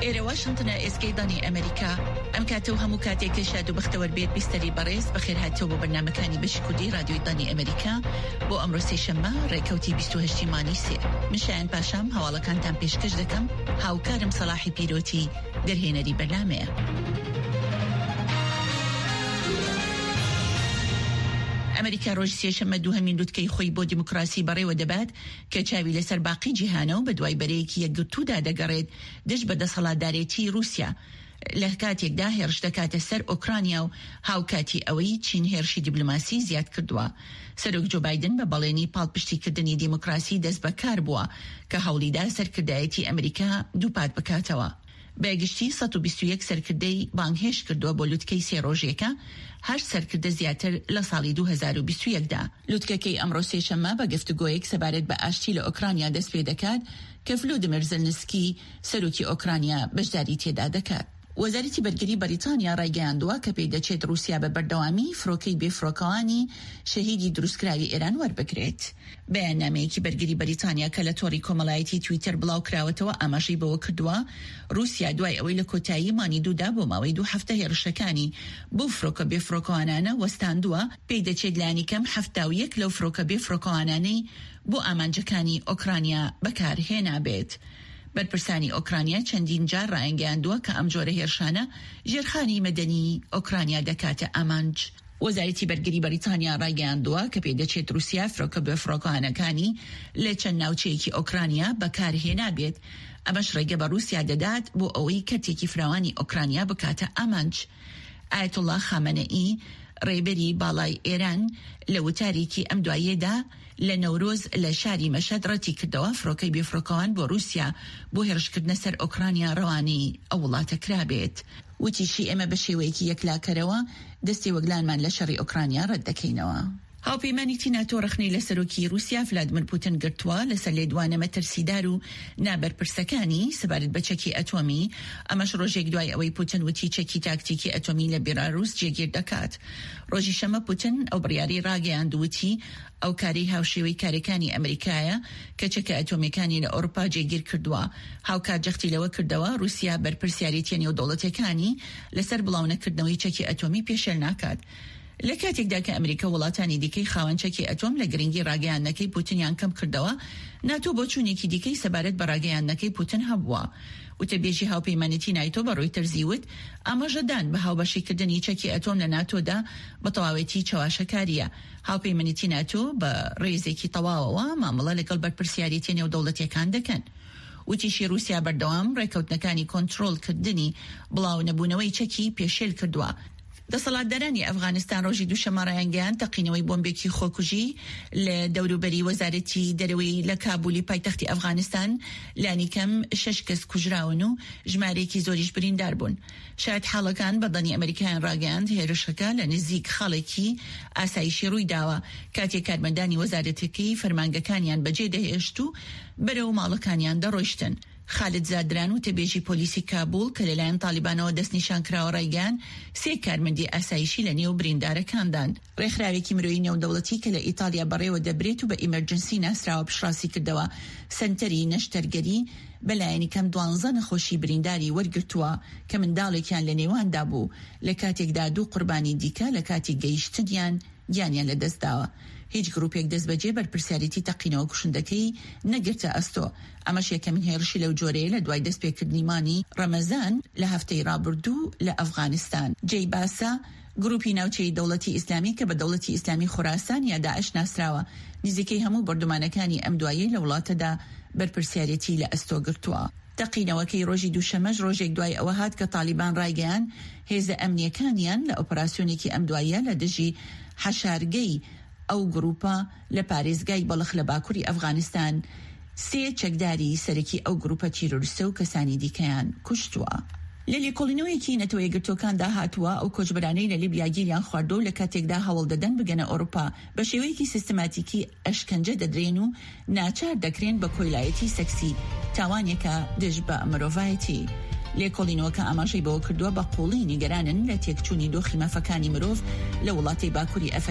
إيرا واشنطن إسكيداني أمريكا أم كاتو همو كاتيك شادو بختور بيت بيستري باريس بخير هاتو ببرنامكاني بشكودي راديو داني أمريكا بو أمرو سيشما ريكوتي بيستو هشتيماني سير مشاين باشام هوالا كانتان بيشكش دكم هاو كارم صلاحي بيروتي درهينا دي برنامه ئەمریکا ڕۆژ سێشەممە دووهەمین لوتکەی خۆی بۆ دیموکراسی بەڕێوە دەبات کە چاوی لەسەر باقی جیهانەوە بە دوای بەرەیەکی یەکگرتوودا دەگەڕێت دژ بە دەسەڵاتدارێتی رووسیا لە کاتێکدا هێرش دەکاتە سەر ئۆکرانیا و هاوکاتی ئەوەی چین هێرشی دیبلۆماسی زیاد کردووە. سەرۆک جو بایدن بە بەڵێنی پاڵپشتیکردنی دیموکراسی دەست بەکار بووە کە هەوڵیدا سەرکردایەتی ئەمریکا دووپات بکاتەوە. بەگشتی 121 سەرکردەی بانگهێش کردووە بۆ لوتکەی سێ ڕۆژێکە، 8 سەرکردە زیاتر لە ساڵی 2021دا. لوتکەکەی ئەمڕۆ سێشەممە بە گفتوگۆیەک سەبارەت بە ئاشتی لە ئۆکرانیا دەست پێ دەکات کە ڤلۆدیمیر زەلنسکی سەرۆکی ئۆکرانیا بەشداری تێدا دەکات. وەزارەتی بەرگری بەریتانیا ڕایگەیاندووە کە پێی دەچێت رووسیا بە بەردەوامی فڕۆکەی بێفڕۆکەوانی شەهیدی دروستکراوی ئێران وەربگرێت. بەیاننامەیەکی بەرگری بەریتانیا کە لە تۆڕی کۆمەڵایەتی تویتر بڵاو کراوەتەوە ئاماژەی بەوە کردووە رووسیا دوای ئەوەی لە کۆتایی مانی دوودا بۆ ماوەی 2 هەفتە هێرشەکانی بۆ فڕۆکە بێفڕۆکەوانانە وەستاندووە، پێی دەچێت لانی کەم 71 لەو فڕۆکە بێفڕۆکەوانانەی بۆ ئامانجەکانی ئۆکرانیا بەکارهێنا بێت. بەرپرسانی ئۆکرانیا چەندین جار ڕایانگەیاندووە کە ئەم جۆرە هێرشانە ژێرخانی مەدەنی ئۆکرانیا دەکاتە ئامانج. وەزارەتی بەرگری بەریتانیا ڕایگەیاندووە کە پێی دەچێت رووسیا فڕۆکە بێفڕۆکەوانەکانی لە چەند ناوچەیەکی ئۆکرانیا بەکارهێنا بێت. ئەمەش ڕێگە بە رووسیا دەدات بۆ ئەوەی کەرتێکی فراوانی ئۆکرانیا بکاتە ئامانج. ئایەتوڵڵا خامنەئی ڕێبەری باڵای ئێران لە وتارێکی ئەم دواییەدا لە نەورۆز لە شاری مەشەد ڕەتی کردەوە فڕۆکەی بێفڕۆکەوان بۆ رووسیا بۆ هێرشکردنە سەر ئۆکرانیا ڕەوانەی ئەو وڵاتە کرابێت. وتیشی ئێمە بە شێوەیەکی یەکلاکەرەوە دەستی وەگلانمان لە شەڕی ئۆکرانیا ڕەت دەکەینەوە. هاوپەیمانێتی ناتۆ ڕخنەی لە سەرۆکی رووسیا ڤلادیمیر پوتین گرتووە لەسەر لێدوانە مەترسیدار و نابەرپرسەکانی سەبارەت بە چەکی ئەتۆمی. ئەمەش ڕۆژێک دوای ئەوەی پوتین وتی چەکی تاکتیکی ئەتۆمی لە بیلاڕووس جێگیر دەکات. ڕۆژی شەمە پوتین ئەو بڕیاری ڕاگەیاند وتی ئەو کاری هاوشێوەی کارەکانی ئەمریکایە کە چەکە ئەتۆمیەکانی لە ئەوروپا جێگیر کردووە. هاوکات جەختی لەوە کردەوە رووسیا بەرپرسیارەتی نێودەوڵەتیەکانی لەسەر بڵاونەکردنەوەی چەکی ئەتۆمی پێشێل ناکات. لە کاتێکدا کە ئەمریکا وڵاتانی دیکەی خاوەن چەکی ئەتۆم لە گرنگی ڕاگەیاندنەکەی پوتینیان کەم کردەوە، ناتۆ بۆ چوونێکی دیکەی سەبارەت بە ڕاگەیاندنەکەی پوتین هەبووە. وتەبێژی هاوپەیمانێتی نایتۆ بە ڕۆیتەرز زیوت ئاماژەدان بە هاوبەشیکردنی چەکی ئەتۆم لە ناتۆدا بە تەواوەتی چاواشەکاریە. هاوپەیمانێتی ناتۆ بە ڕێزێکی تەواوەوە مامەڵە لەگەڵ بەرپرسیارەتی نێودەوڵەتیەکان دەکەن. وتیشی رووسیا بەردەوام ڕێکەوتنەکانی کۆنتڕۆڵکردنی بڵاو نەبوونەوەی چەکی پێشێل کردووە. دەسەڵاتدارانی ئەفغانستان ڕۆژی دووشەمە ڕایانگەیاند تەقینەوەی بۆمبێکی خۆکوژی لە دەوروبەری وەزارەتی دەرەوەی لە کابولی پایتەختی ئەفغانستان لانی کەم 6 کەس کوژراون و ژمارەیەکی زۆریش بریندار بوون. شاید حاڵەکان بەدەنی ئەمریکایان ڕاگەیاند هێرشەکە لە نزیک خاڵێکی ئاسایشی ڕووی داوە کاتێک کارمەندانی وەزارەتەکەی فەرمانگەکانیان بەجێ دەهێشت و بەرەو ماڵەکانیان دەڕۆیشتن. خالد زادران و تەبێژی پۆلیسی کابول کە لەلایەن تالیبانەوە دەستنیشان کراوە ڕایگەیاند 3 کارمەندی ئاسایشی لە نێو بریندارەکاندان. ڕێکخراوێکی مرۆیی نێودەوڵەتی کە لە ئیتالیا بەڕێوە دەبرێت و بە ئیمەرجنسی ناسراوە پشڕاسی کردەوە سنتەری نەشتەرگەری بەلایەنی کەم 12 نەخۆشی برینداری وەرگرتووە کە منداڵێکیان لە نێواندا بوو لە کاتێکدا 2 قوربانی دیکە لە کاتی گەیشتنیان گیانیان لە دەستداوە. هیچ گروپێک دەست بەجێ بەرپرسیارەتی تەقینەوە کوشندەکەی نەگرتە ئەستۆ. ئەمەش یەکەمین هێرشی لەو جۆرەیە لە دوای دەستپێکردنی مانی ڕەمەزان لە هەفتەی ڕابردوو لە ئەفغانستان. جێی باسا گروپی ناوچەی دەوڵەتی ئیسلامی کە بە دەوڵەتی ئیسلامی خوراسان یا داعش ناسراوە نزیکەی هەموو بەردومانەکانی ئەم دوایە لە وڵاتەدا بەرپرسیارەتی لە ئەستۆ گرتووە. تەقینەوەکەی ڕۆژی دووشەمەش ڕۆژێک دوای ئەوە هات کە تالیبان ڕایگەیان هێزە ئەمنیەکانیان لە ئۆپەراسیۆنێکی ئەم دوایە لە دژی حەشارگەی ئەو گروپە لە پارێزگای بەڵخ لە باکووری ئەفغانستان 3 چەکداری سەرەکی ئەو گروپە تیرۆریستە و کەسانی دیکەیان کوشتووە. لە لێکۆڵینەوەیەکی نەتەوە یەکگرتوەکاندا هاتووە ئەو کۆچبەرانەی لە لیبیا گیریان خواردۆ لە کاتێکدا هەوڵ دەدەن بگەنە ئەوروپا بە شێوەیەکی سیستماتیکی ئەشکەنجە دەدرێن و ناچار دەکرێن بە کۆیلایەتی سەکسی تاوانێکە دژ بە مرۆڤایەتی. لێکۆڵینەوەکە ئاماژەی بەوە کردووە بە قوڵی نیگەرانن لە تێکچوونی دۆخی مافەکانی مرۆڤ لە وڵاتی باکووری